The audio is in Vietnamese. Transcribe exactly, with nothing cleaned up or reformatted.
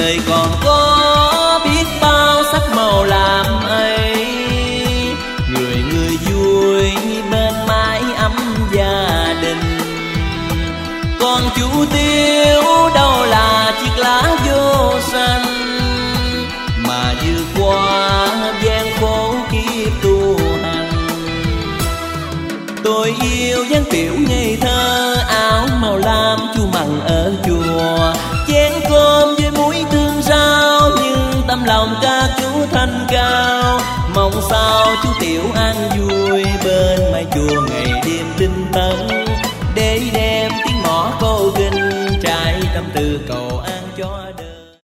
đời còn có biết bao sắc màu làm ấy, người người vui bên mái ấm gia đình. Còn chủ tiêu đâu là chiếc lá vô xanh, mà vượt qua gian khổ kiếp tu hành. Tôi yêu dáng tiểu ngây thơ, áo màu lam chu mặn ở chùa, chén cơm với muối tương rau, nhưng tâm lòng ca chú thanh cao. Mong sao chú tiểu an vui bên mái chùa ngày đêm tinh tấn.